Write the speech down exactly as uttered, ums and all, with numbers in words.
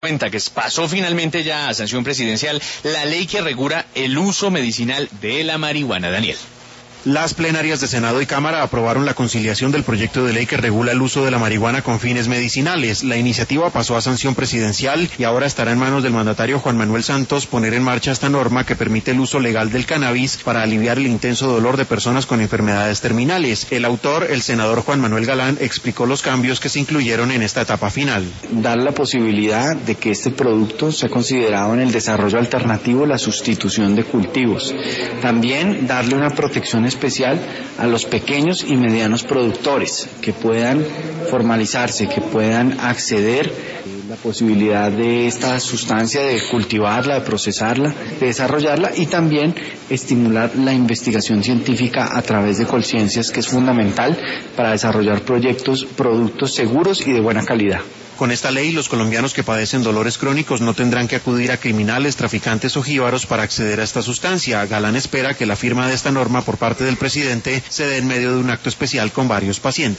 Cuenta que pasó finalmente ya a sanción presidencial la ley que regula el uso medicinal de la marihuana. Daniel. Las plenarias de Senado y Cámara aprobaron la conciliación del proyecto de ley que regula el uso de la marihuana con fines medicinales. La iniciativa pasó a sanción presidencial y ahora estará en manos del mandatario Juan Manuel Santos poner en marcha esta norma que permite el uso legal del cannabis para aliviar el intenso dolor de personas con enfermedades terminales. El autor, el senador Juan Manuel Galán, explicó los cambios que se incluyeron en esta etapa final. Dar la posibilidad de que este producto sea considerado en el desarrollo alternativo la sustitución de cultivos. También darle una protección especial a los pequeños y medianos productores que puedan formalizarse, que puedan acceder a la posibilidad de esta sustancia, de cultivarla, de procesarla, de desarrollarla y también estimular la investigación científica a través de Colciencias, que es fundamental para desarrollar proyectos, productos seguros y de buena calidad. Con esta ley, los colombianos que padecen dolores crónicos no tendrán que acudir a criminales, traficantes o jíbaros para acceder a esta sustancia. Galán espera que la firma de esta norma por parte del presidente se dé en medio de un acto especial con varios pacientes.